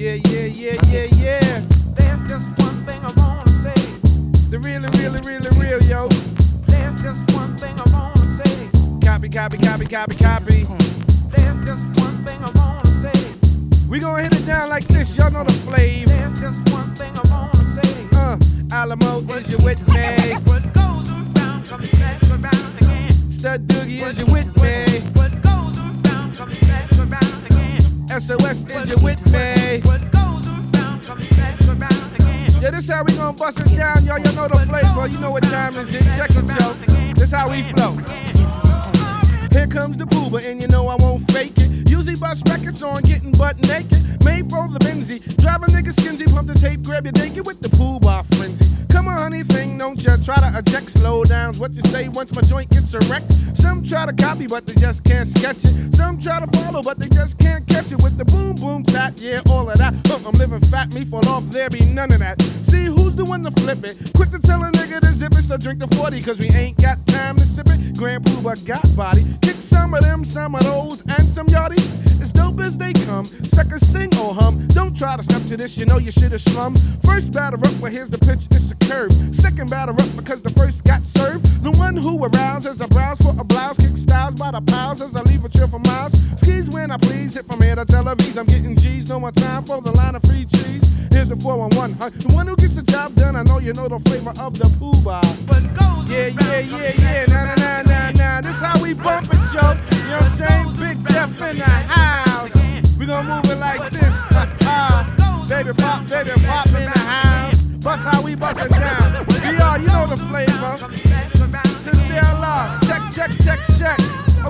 Yeah. There's just one thing I wanna say. The really real, yo. There's just one thing I wanna say. Copy. There's just one thing I wanna say. We gonna hit it down like this, y'all know the flavor. There's just one thing I wanna say. Alamo, is you with me? What goes around comes back around again. Stud Doogie, is you with me? What goes around comes back around again. SOS, is you with me? What goes around comes back around again. Yeah, this how we gonna bust it down, y'all. You know the flavor. You know what time is it. Check it, yo. This how we flow. Here comes the booba, and you know I won't fake it. Usually bust records on getting butt naked. Made for the Benzie. Drive a nigga skinsy, pump the tape, grab your dinky with the pool bar frenzy. Come on, honey, thing, don't ya try to eject slow downs. What you say once my joint gets erect? Some try to copy, but they just can't sketch it. Some try to follow, but they just can't catch it. With the boom, boom, tap, yeah, all of that. I'm living fat, me fall off, there be none of that. See who's the one to flip it? Quick to tell a nigga to zip it, so drink the 40, cause we ain't got time to sip it. Grand Pooba got body. Kick some of them, some of those, and some yachty. As dope as they come, suckers sing or hum. Don't try to step to this, you know your shit is slum. First batter up, well here's the pitch, it's a curve. Second batter up because the first got served. The one who arouses a browse for a blouse, kick styles by the piles as I leave a trail for miles. Skis when I please, hit from here to Tel Aviv. I'm getting G's, no more time for the line of free cheese. Here's the 411, huh? The one who gets the job done, I know you know the flavor of the Pooba. Yeah. Nah. This how we bump it, yo. You know what I'm saying? Big Jeff in the house. We gon' move it like this. Baby pop in the house. Bust how we bust it down. BR, you know the flavor. Sincere love. Check.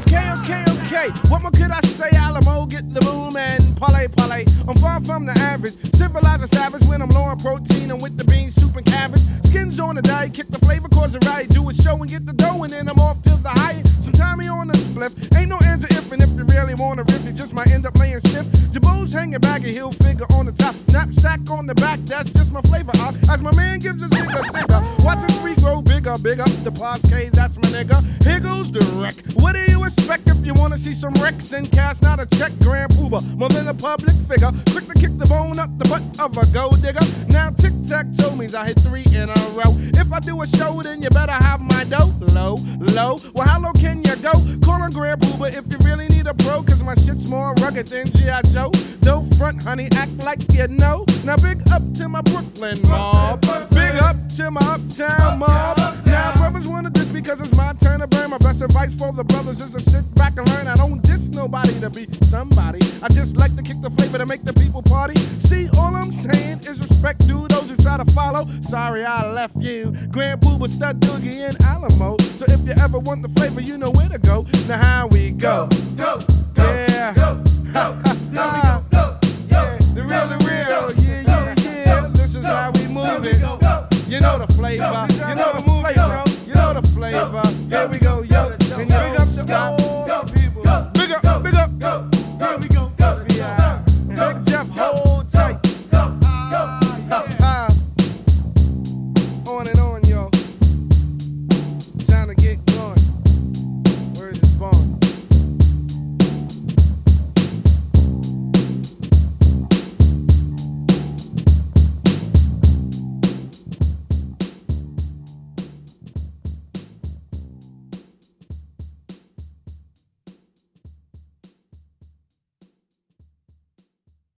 Okay. What more could I say? Alamo, get the boom and parlay. I'm far from the average. Civilized a savage when I'm low on protein and with the beans, soup and cabbage. Skins on the diet, kick the flavor, cause it right. Do a show and get the dough and then I'm off to the high. Sometime he on the spliff. Ain't no answer if and if you really wanna riff, you just might end up laying stiff. Jabos hanging back, a heel figure on the top. Knapsack on the back, that's just my flavor. As my man gives his nigga singer. Watch his tree grow bigger. Big up the Parskes, that's my nigga. Here goes the wreck. What do you expect if you wanna see some wrecks and cast not a check? Grand Pooba, more than a public figure. Quick to kick the bone up the butt of a gold digger. Now tic-tac-toe means I hit 3 in a row. If I do a show, then you better have my dough. Low. Well, how low can you go? Call on Grand Pooba if you really need a pro, cause my shit's more rugged than G.I. Joe. Don't front, honey, act like you know. Now big up to my Brooklyn mob. Big up to my uptown mob. Now brothers wanna diss because it's my turn to burn. My best advice for the brothers is to sit back and learn. I don't diss nobody to be somebody. I just like to kick the flavor to make the people party. See, all I'm saying is respect to those who try to follow. Sorry I left you. Grand Pooba, Stud Doogie, and Alamo. So if you ever want the flavor, you know where to go. Now how we go. Go. Yeah.